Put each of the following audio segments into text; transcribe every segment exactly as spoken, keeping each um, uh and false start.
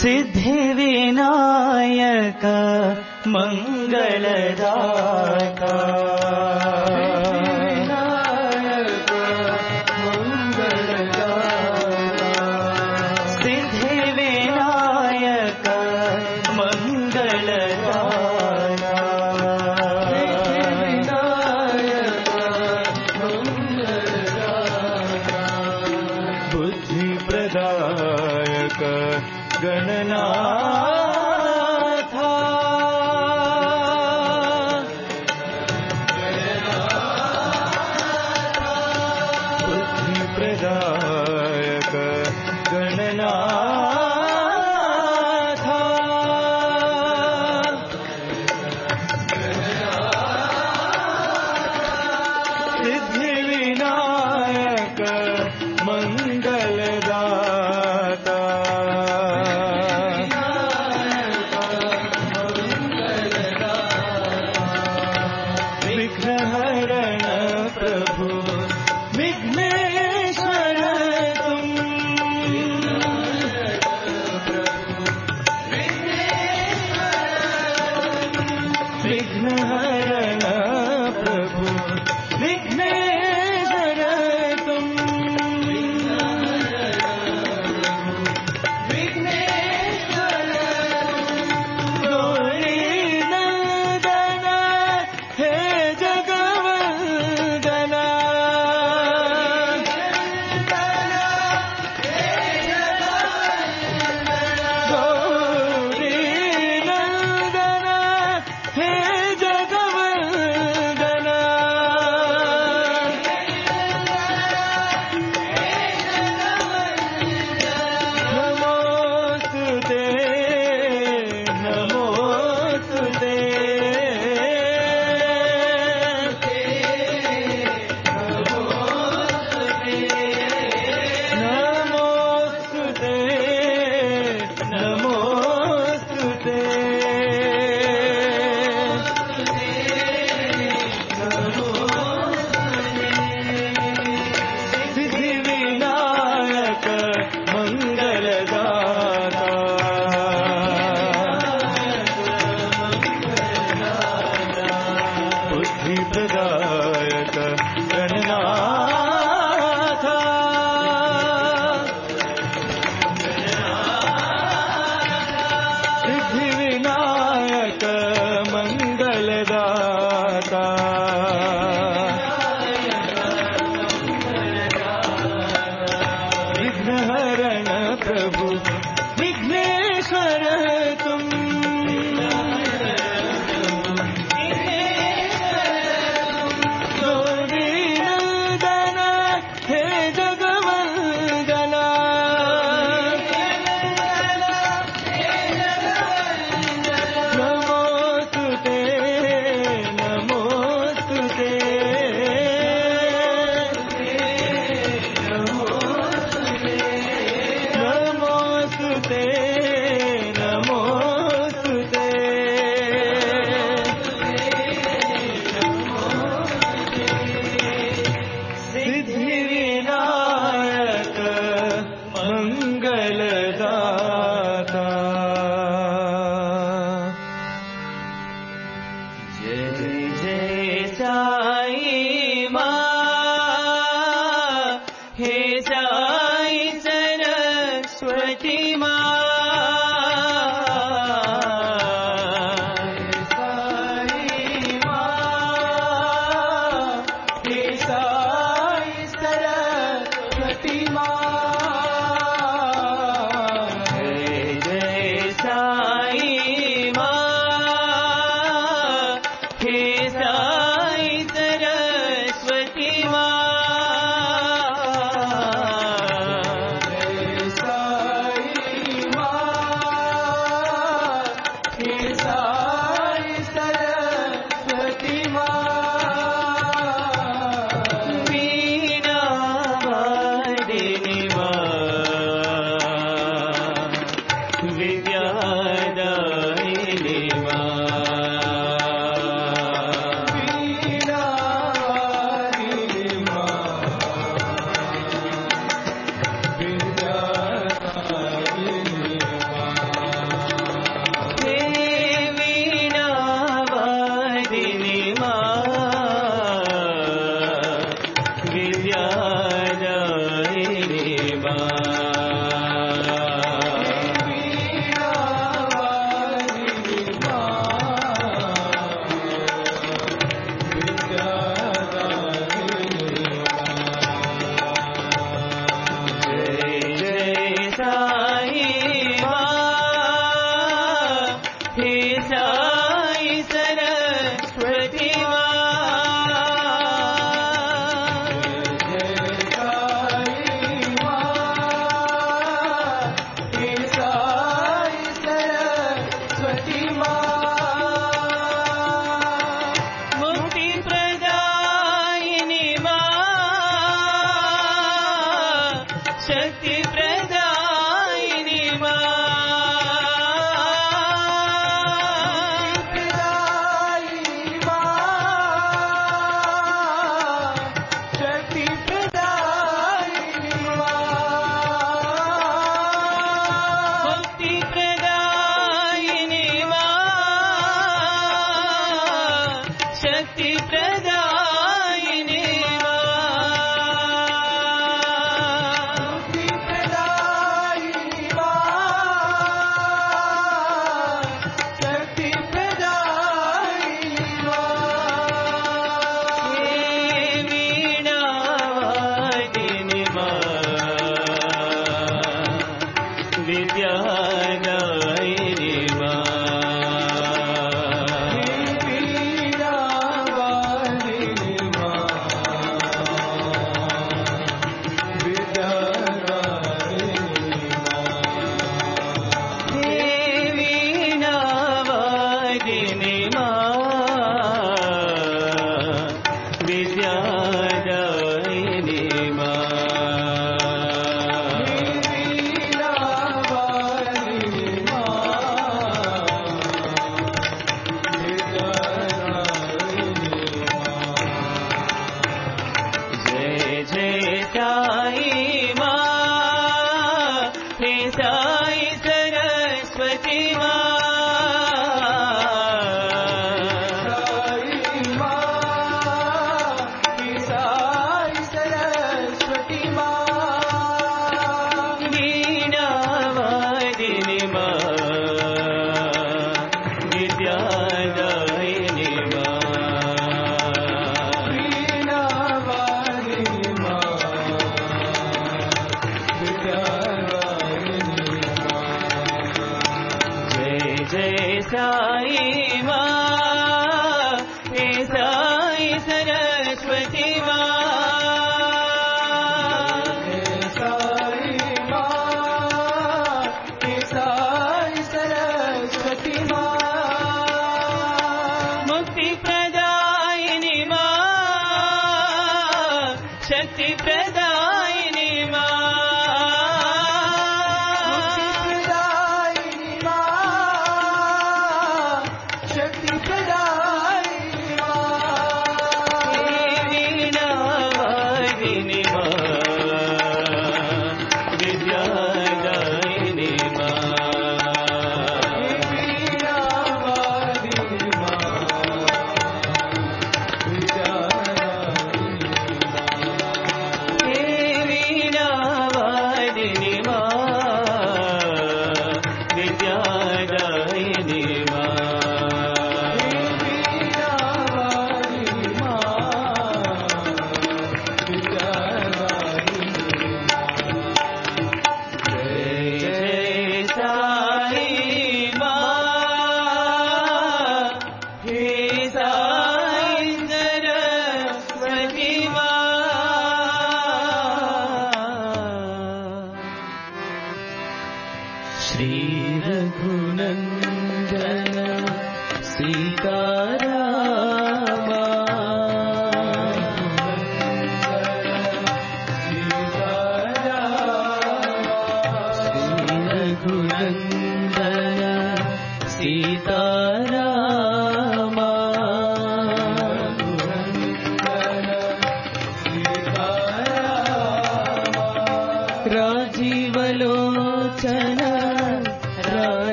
सिद्धिविनायक मंगलदाता शक्ति प्रदायिनी मां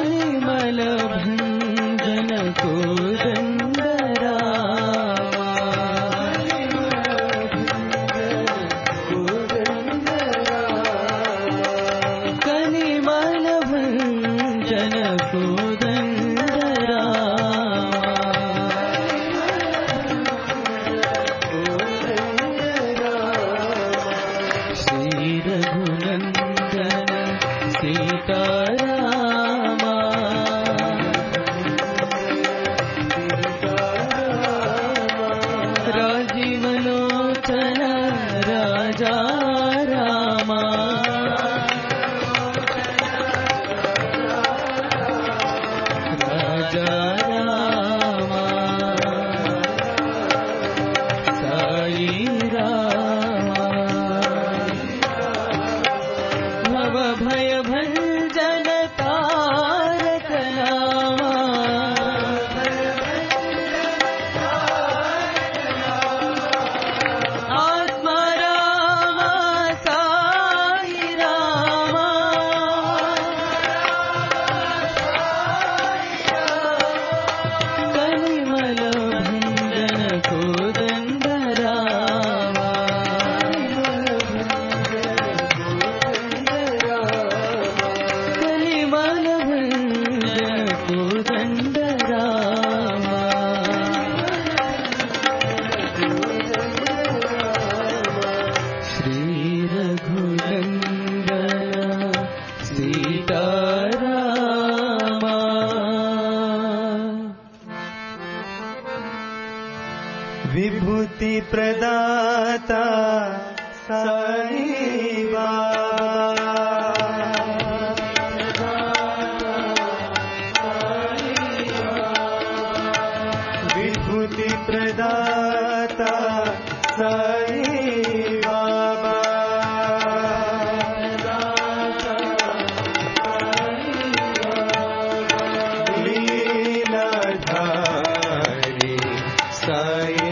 कलिमल भंजन कोदंड रामा कलिमल भंजन कोदंड सीतारामा राजीवलोचन राजा रामा राजा रामा साई रामा भव भय भंजन तारक नामा आत्मा रामा साई रामा कलिमल भंजन कोदंड रामा कलिमल भंजन कोदंड रामा श्री रघुनंदन सीतारामा विभूति प्रदाता साई बाबा विभूति प्रदाता साई बाबा लीलाधारी साई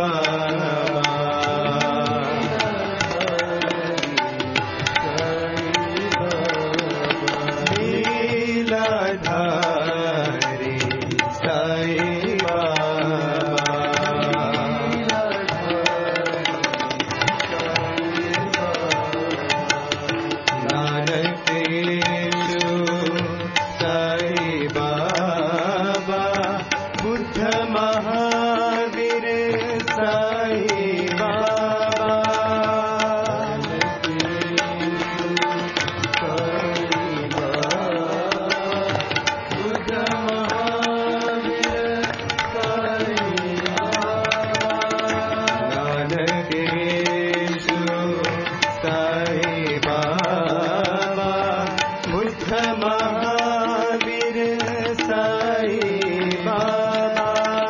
लीलाधारी साई नानकेशु साई बाबा बुद्ध महावीर साई बाबा बुद्ध महावीर साई नानकेशु साई बाबा बुद्ध महावीर साई बाबा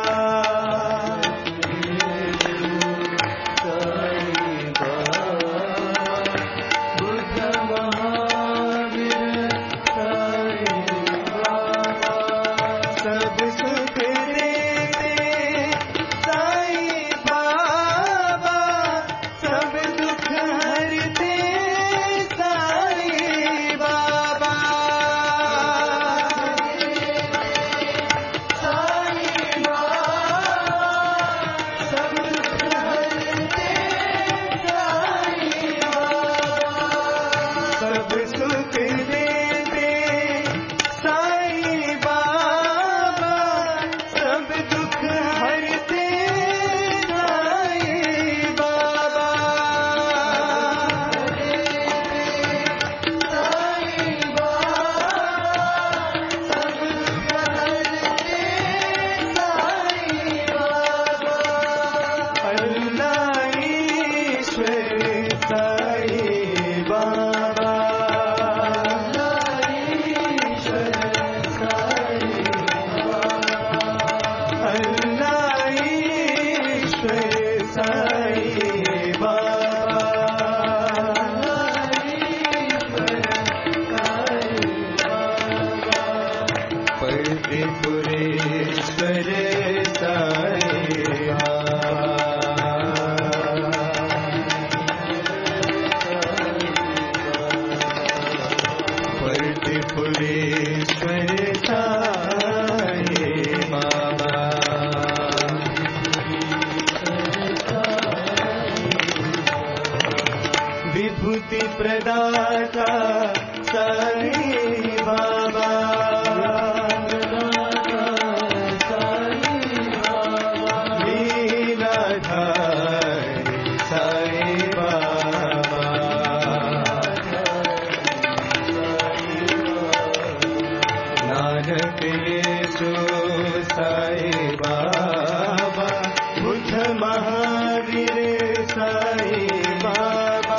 बुद्ध महावीर साई बाबा सब सुख देते साई बाबा सब दुख हरते साई बाबा साई बाबा सब दुख हरते साई बाबा सब सुख देते साई बाबा सब दुख हरते साई बाबा साई बाबा सब दुख हरते साई बाबा अल्लाह ईश्वर साई बाबा अल्लाह ईश्वर साई बाबा परदेपुरेश्वर साई परदेपुरेश्वर बालक येसु साई बाबा बुद्ध महावीर साई बाबा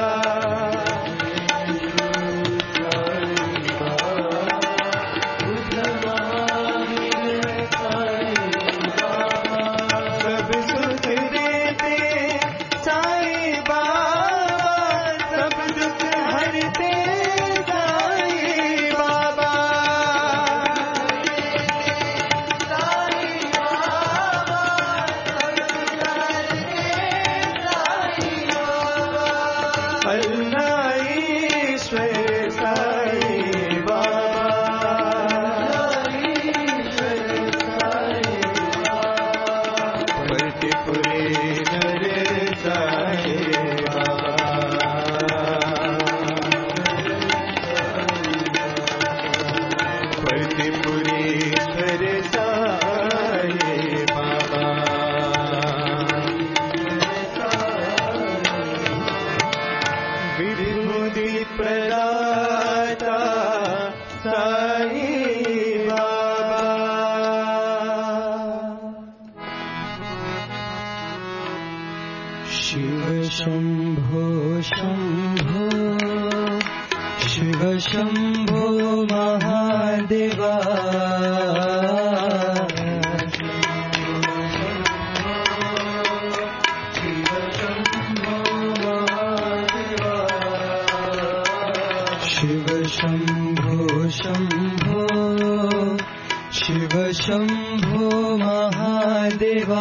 सब सुख देते साई बाबा सब दुख हरते साई बाबा अल्लाह ईश्वर साई बाबा प्रतिपुरेश्वर साई प्रतिपुरेश्वर साई बाबा विभूति प्रदाता साई बाबा शिव शंभो शंभो शिव शंभो महादेवा शिव शंभो शंभो शिव शंभो महादेवा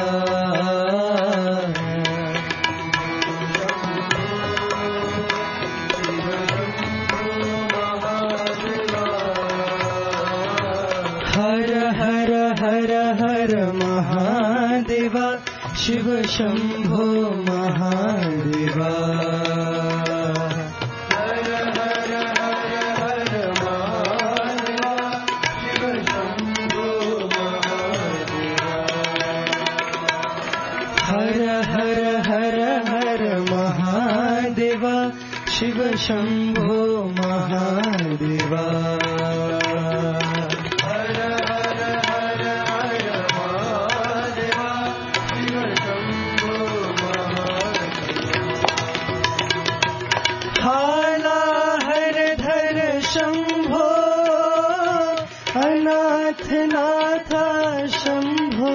हर हर हर हर महादेवा शिव शंभो महादेवा हर हर हर हर महादेवा शिव शंभो महादेवा हर हर हर हर महादेवा शिव शंभो महादेवा हाला हर धर शंभो अनाथ नाथ शंभो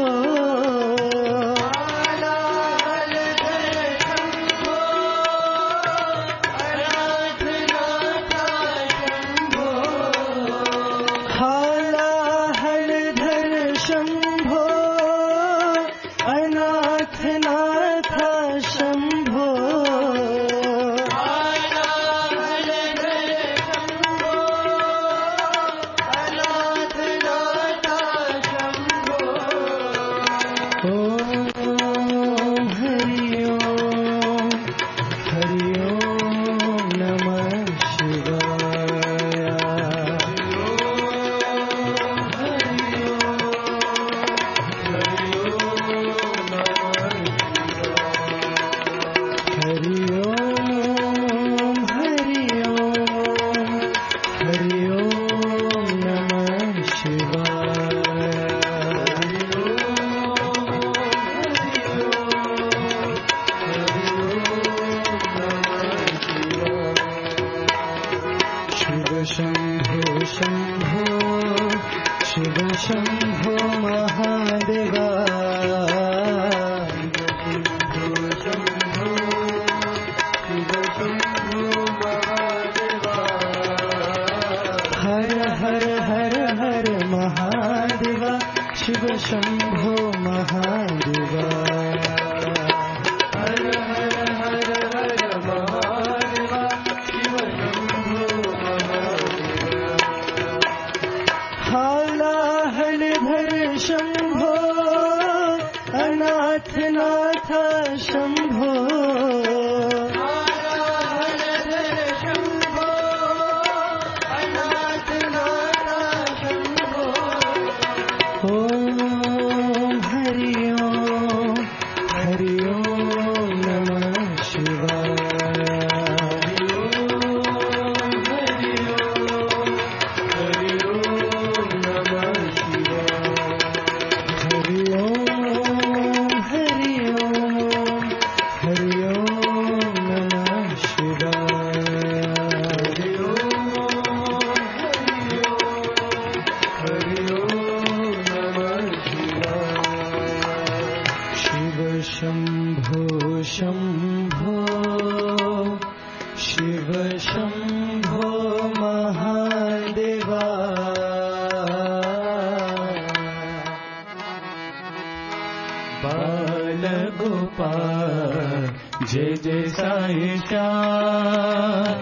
गोपाल जय जय साई श्याम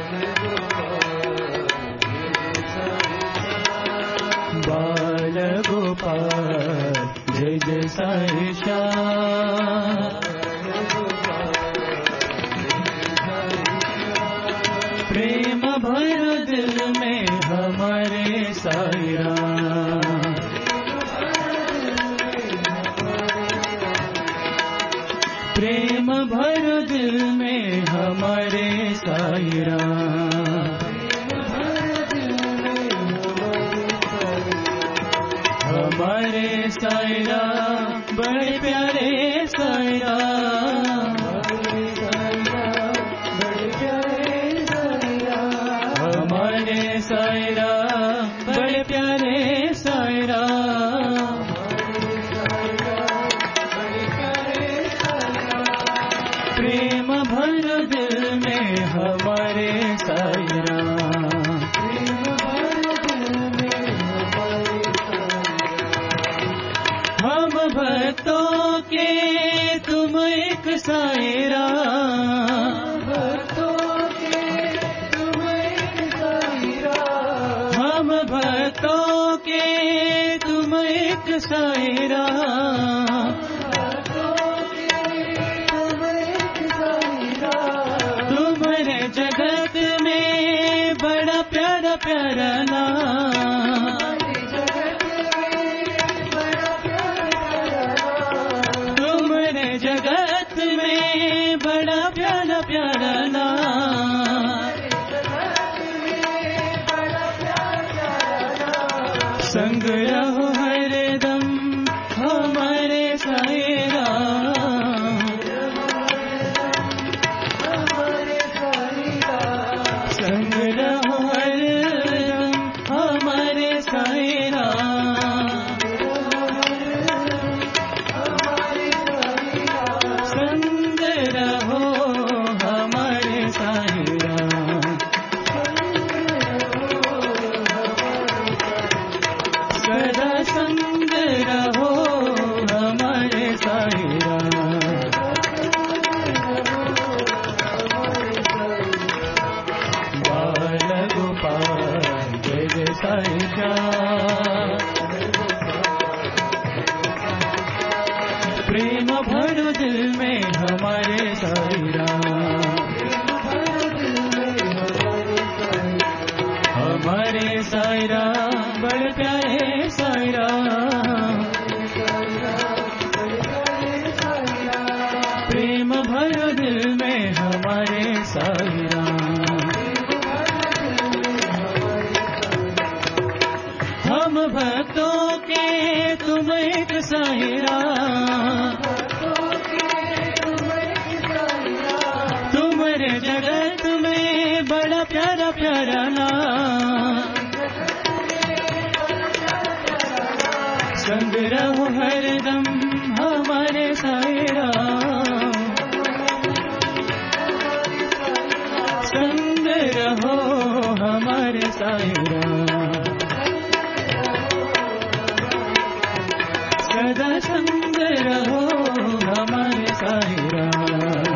बाल गोपाल जय जय साई श्याम प्रेम भर दिल में हमारे साई राम प्रेम भर दिल में हमारे साई राम हमारे साई राम बड़े प्यारे साई राम हमारे साई राम बड़े प्यारे साई राम प्रेम भर दिल में हमारे साई राम हम भक्तों के तुम एक साई राम हम भक्तों के तुम एक साई राम तुम्हारे जगत में बड़ा प्यारा प्यारा नाम तुम्हारे जगत में बड़ा प्यारा प्यारा नाम संग रहो हरदम हमारे साई राम संग रहो हरदम हमारे साई राम संग रहो हमारे साई राम सदा संग रहो हमारे साई राम बाल गोपाल जय जय साई श्याम प्रेम भरो दिल में हमारे साई राम हमारे साई राम बड़े प्यारे साई राम प्रेम भरो दिल में हमारे साई राम हम भक्तों के तुम एक साई राम तुम्हारे जगत में बड़ा प्यारा प्यारा नाम संग रहो हरदम हमारे साई राम संग रहो हमारे साई राम सदा संग रहो हमारे साई राम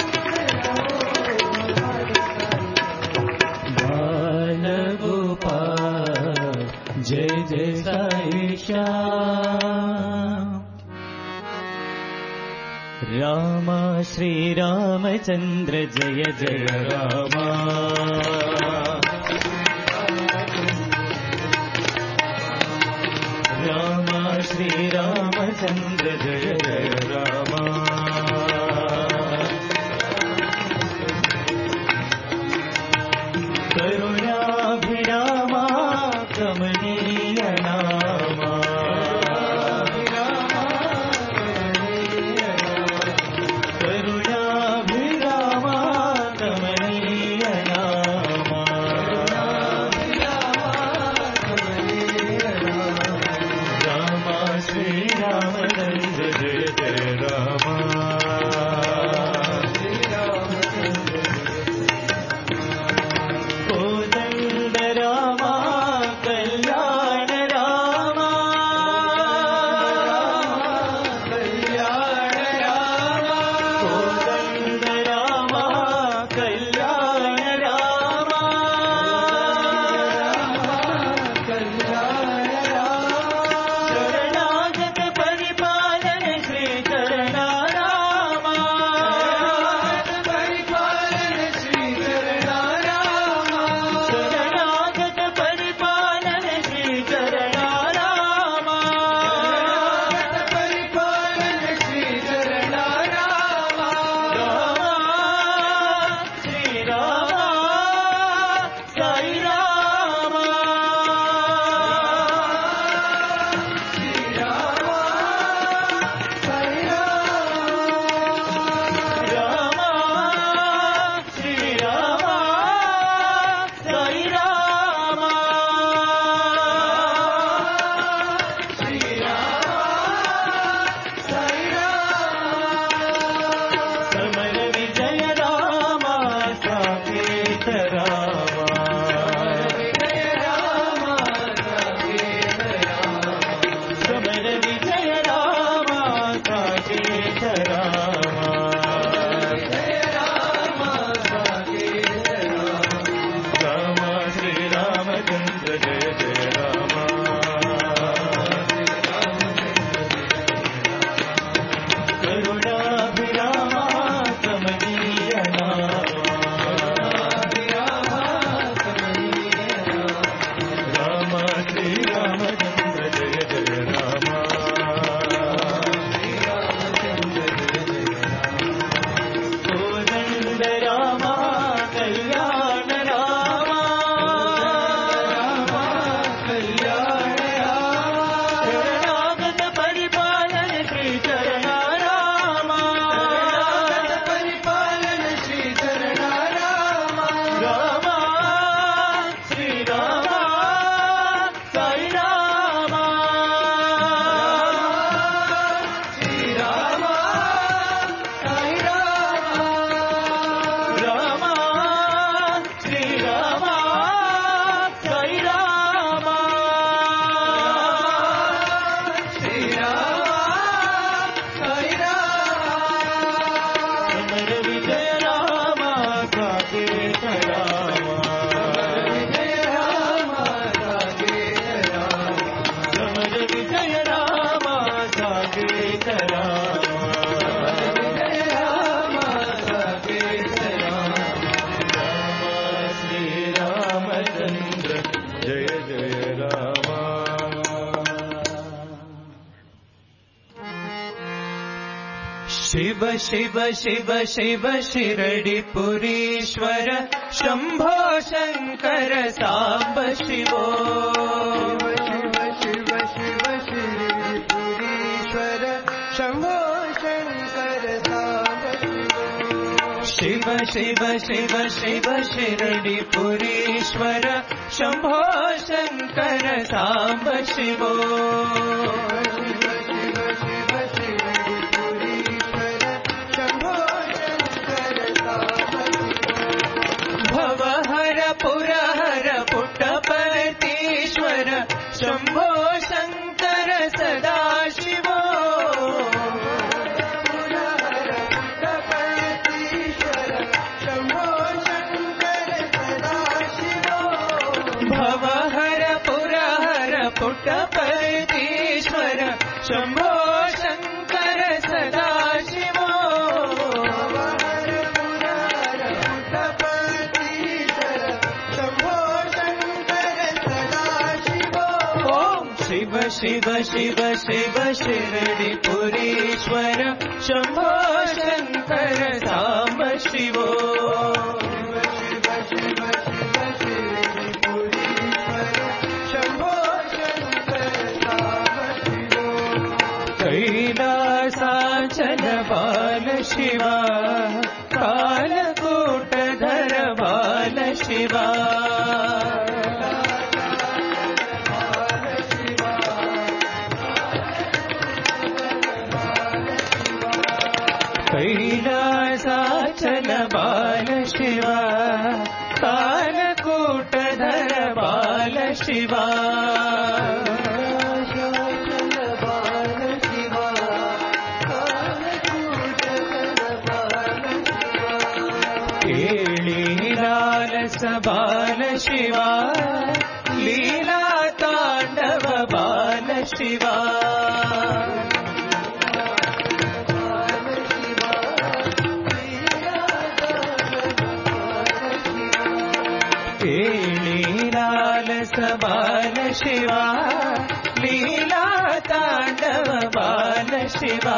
बाल गोपाल जय जय साई श्याम राम श्री रामचंद्र जय जय राम राम श्री रामचंद्र जय जय राम करुणाभिरामा कमनीय नामा करुणाभिरामा कमनीय नामा राम श्री रामचंद्र जय शिव शिव शिव शिव शिरडिपुरीश्वर शंभो शंकर सांब शिवो शिव शिव शिव शिरडिपुरीश्वर शंभो शंकर सांब शिव शिव शिव शिव शिरडिपुरीश्वर शंभो शंकर सांब शिवो शंभो शंकर सदाशिवो भवहर पुरहर पुट्टपर्तीश्वर शंभो शंकर सदाशिवो शिव शिव शिव शिव शिरडिपुरीश्वर शंभो शंकर सांब शिवो शिव शिव शिव शिरडिपुरीश्वर शंभो शंकर सांब शिवो कैलासाचल बाल शिवा कालकूटधर बाल शिवा कैलासाचल बाल शिवा कालकूटधर बाल शिवा केळीलालस बाल शिवा लीला तांडव बाल शिवा केळीलालस बाल शिवा लीला तांडव बाल शिवा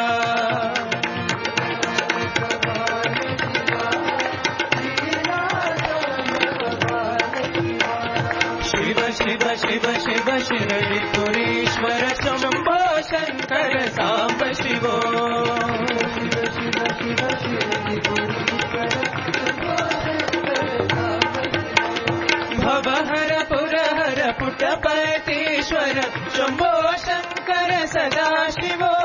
शिव शिव शिव शिव शिरडिपुरीश्वर शंभो शंकर सांब शिवो शिव शिव शिव शिरडिपुरीश्वर भवहर पुरहर पुट्टपर्तीश्वर शंभो शंकर सदाशिवो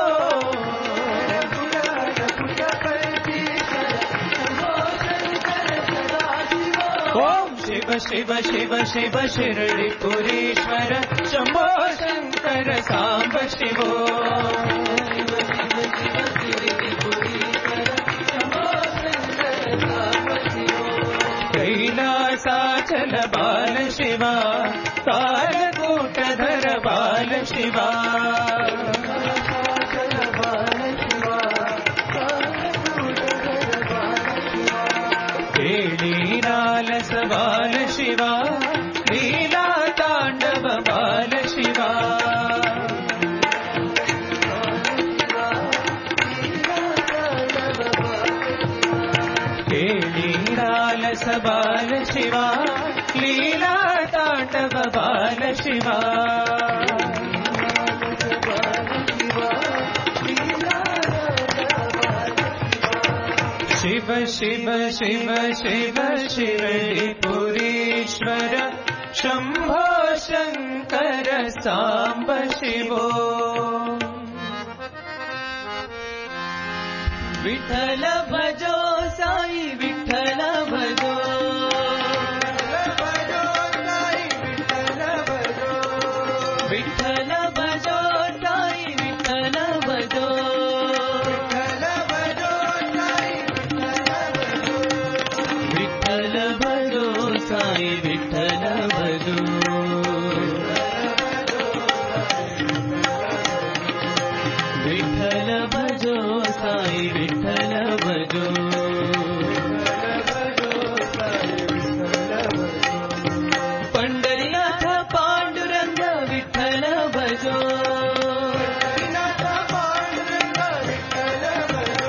ओम शिव शिव शिव शिव शिरडिपुरीश्वर शंभो शंकर सांब शिवो कैलासाचल बाल शिवा कालकूटधर बाल शिवा केळीलालस बाल शिवा लीला तांडव बाल शिवा केळीलालस बाल शिवा लीला तांडव बाल शिवा शिव शिव शिव शिव शिरडिपुरीश्वर शंभो शंकर सांब शिवो विठ्ठल भजो साई विठ्ठल भजो विठ्ठल भजो साई विठ्ठल भजो विठ्ठल भजो साई विठ्ठल भजो विठ्ठल भजो साई विठ्ठल भजो पंढरीनाथ पांडुरंग विठ्ठल भजो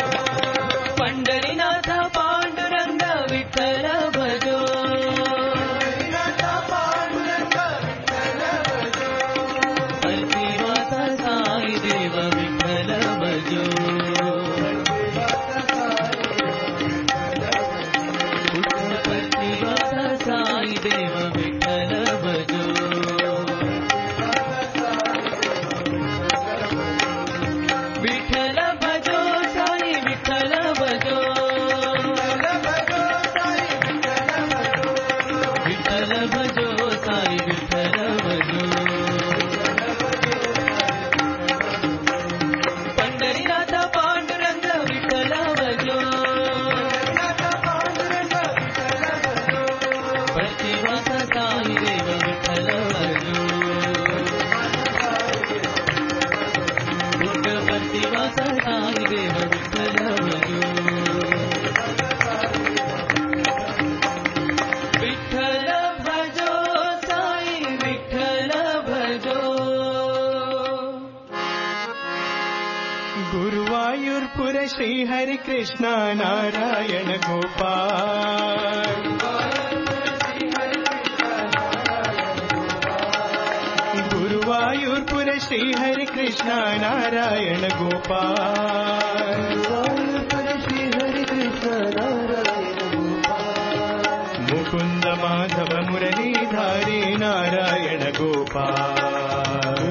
गुरुवायूरपुर श्री हरि कृष्ण नारायण गोपाल गुरुवायूरपुर श्री हरि कृष्ण नारायण गोपाल श्री हरि कृष्ण नारायण गोपाल मुकुंद माधव मुरलीधारी नारायण गोपाल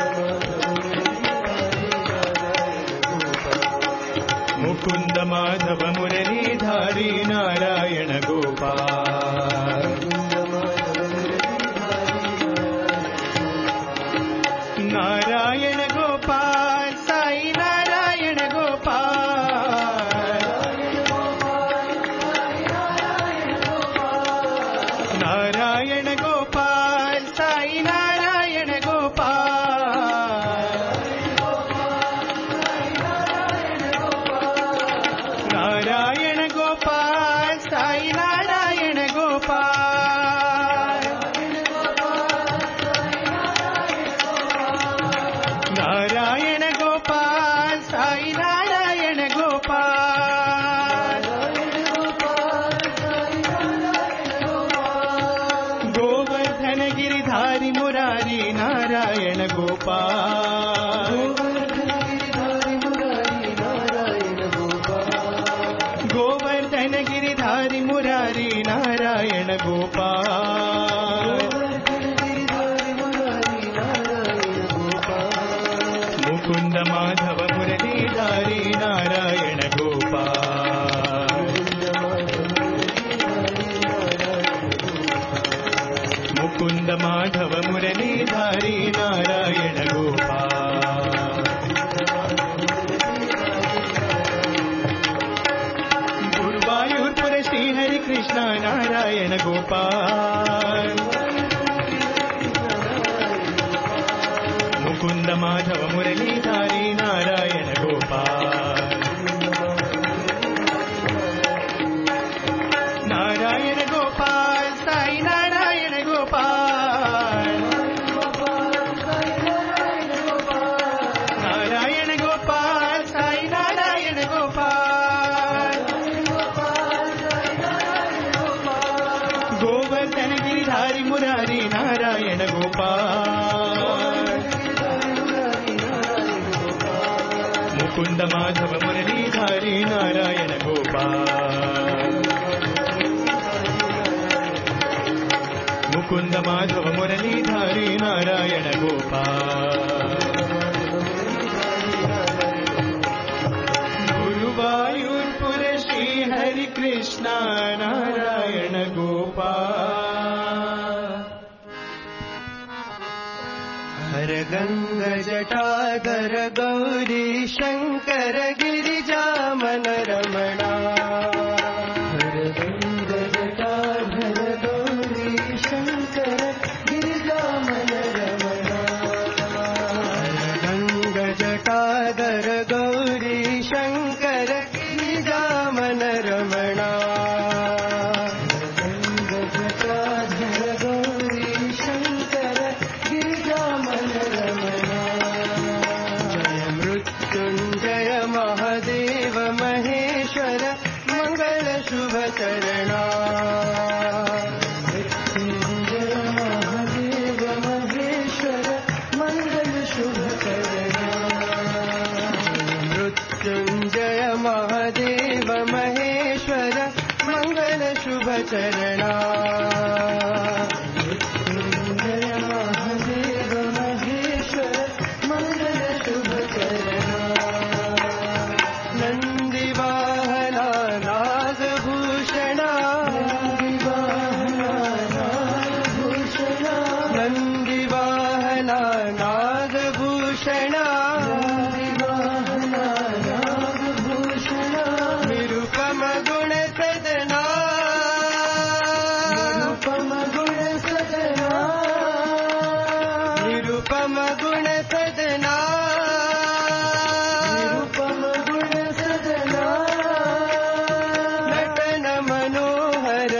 मुकुंद माधव मुरलीधारी नारायण गोपाल नारायण गोपाल साई नारायण गोपाल नारायण गोपाल साई नारायण गोपाल नारायण गोपाल साई नारायण गोपाल नारायण गोपाल साई नारायण गोपाल गोवर्धन गिरिधारी मुरारी नारायण गोपाल गोवर्धन गिरिधारी मुरारी नारायण गोपाल मुकुंद माधव मुरलीधारी नारायण गोपाल मुकुंद माधव मुरलीधारी नारायण गोपाल गुरुवायूरपुर श्री हरि कृष्ण नारायण गोपाल मुकुंद माधव मुरलीधारी नारायण गोपाल नारायण गोपाल साई नारायण गोपाल नारायण गोपाल साई नारायण गोपाल गोवर्धन गिरिधारी मुरारी नारायण गोपाल मुकुंद माधव मुरलीधारी नारायण गोपाल मुकुंद माधव मुरलीधारी नारायण गोपाल गुरुवायूरपुर श्री हरि कृष्ण नारायण गोपाल हर गंग जटाधर गौरी शंकर गिरिजामन रमणा हर गंग जटाधर गौरी शंकर गिरिजामन रमणा हर गंग जटाधर गौरी शंकर गिरिजामन रमणा गंग जटाधर गौरी शंकर गिरिजामन रमणा जय मृत्युंजय महादेव महेश्वर मंगल शुभ चरणा मृत्युंजय महादेव महेश्वर मंगल शुभ चरणा मृत्युंजय महादेव महेश्वर मंगल शुभ चरणा मृत्युंजय महादेव महेश्वर मंगल शुभ चरणा नंदिवाहना नागभूषणा नंदिवाहना नंदिवाहना नागभूषणा निरुपम गुण सदना निरुपम गुण सदना निरुपम गुण सदना निरुपम गुण सदना नटन मनोहर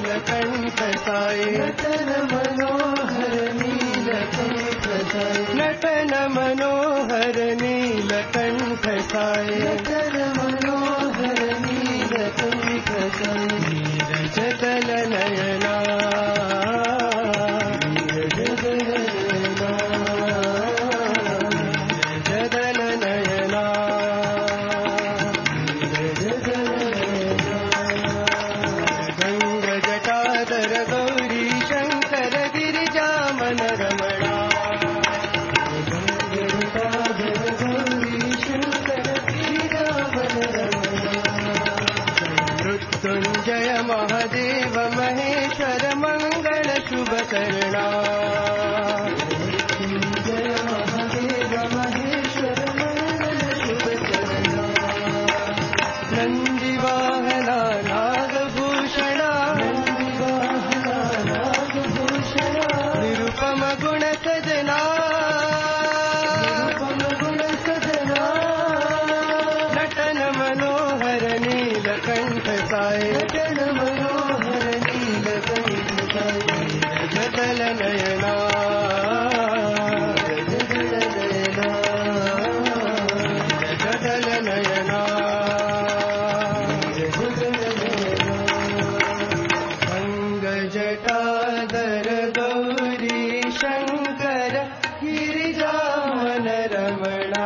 नीलकंठ साई नटन मनोहर नीलकंठ साई नटन मनोहर नीलकंठ साय नटन मनोहर नीलकंठ साय नीरज दल नयना नीरज दल नयना नीरज दल नयना नीरज दल नयना गंग जटाधर गौरी शंकर गिरिजा मन रमणा मृत्युंजय महादेव महेश्वर मंगल शुभ करणा मृत्युंजय महादेव महेश्वर मंगल शुभ करणा नंदी वाहना नागभूषणा नंदी वाहना नागभूषणा निरुपम गुण सजना निरुपम गुण सजना नटन मनोहर नीलकंठ साय नटन मनोहर नीलकंठ साय जदल नयना जदल नयना जदल नयना जदल नयना अंग जटाधर गौरी शंकर गिरिजा मन रमणा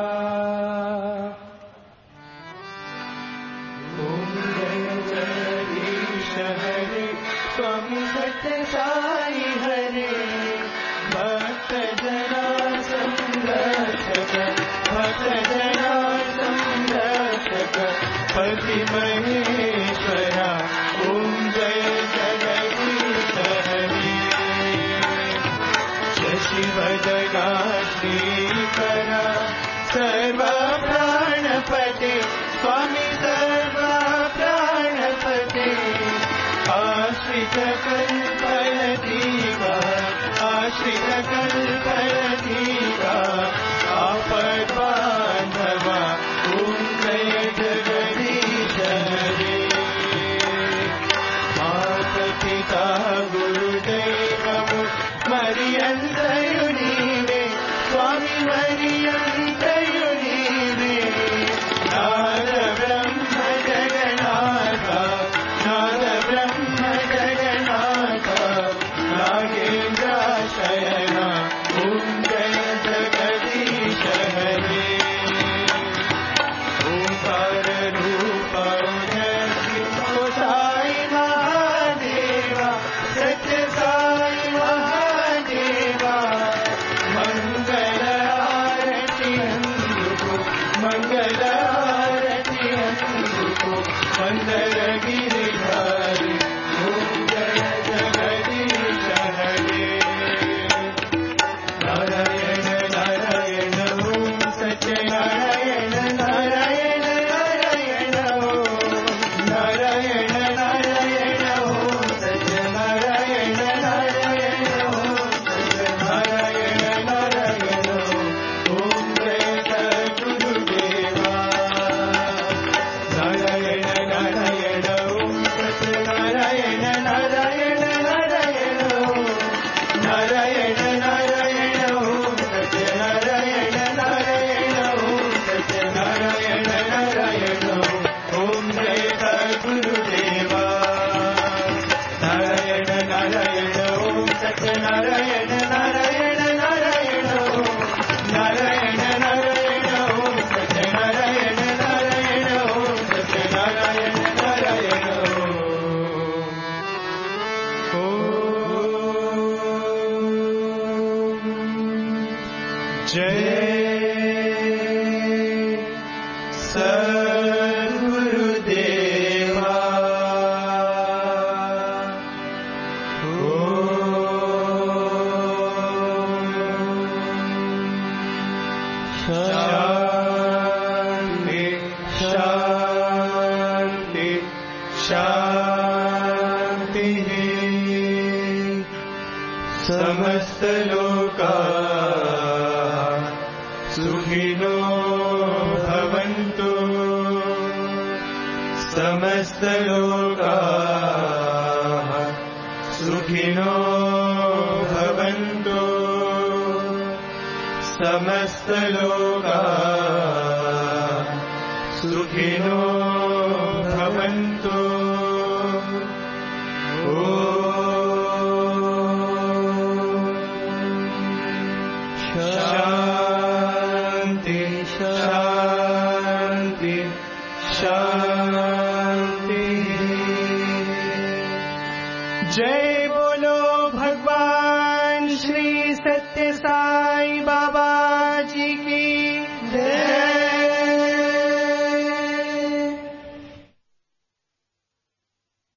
स्वामी सत्य साई हरे भक्त जना संरक्षक भक्त जना संरक्षक पति महेश्वरा ओम जय जगदीश हरे शशिवदना श्रीकरा सर्व प्राणपते स्वामी सर्व प्राणपते आश्रित कल्पयतीवा आश्रित कल्पयतीवा आपद बांधवा ओम जय जगदीश हरे माता पिता गुरुदेव मरियंतयुनीवे स्वामी मरियंतयुनीवे नाद ब्रह्म जगन्नाथ नाद ब्रह्म जगन्नाथ नागेन्द्र शयना ओम जय जगदीश हरे ओंकार रूप साई महादेवा सत्य साई महादेवा मंगल आरती अंदुको मंगल आरती अंदुको मंदर गिरिधारी ओम जय जगदीश हरे नारायण नारायण ओम सत्य नारायण नारायण नारायण ओम नारायण नारायण ओम सत्य नारायण नारायण ओम सत्य नारायण नारायण ओम जय सद्गुरुदेवा नारायण नारायण ओम सत्य नारायण नारायण नारायण ओम नारायण नारायण ओम सत्य नारायण नारायण ओम सत्य नारायण नारायण ओम जय सद्गुरुदेवा नारायण नारायण ओम सत्य नारायण नारायण नारायण ओम नारायण नारायण ओम सत्य नारायण नारायण ओम सत्य नारायण नारायण ओम जय सद्गुरुदेवा शांति शांति शांति समस्त लोका सुखिनो भवन्तु समस्त लोकाः सुखिनो भवन्तु समस्तलोका सुखिनो भवन्तु। शान्ति शान्ति शान्ति। जय बोलो भगवान श्री सत्य साई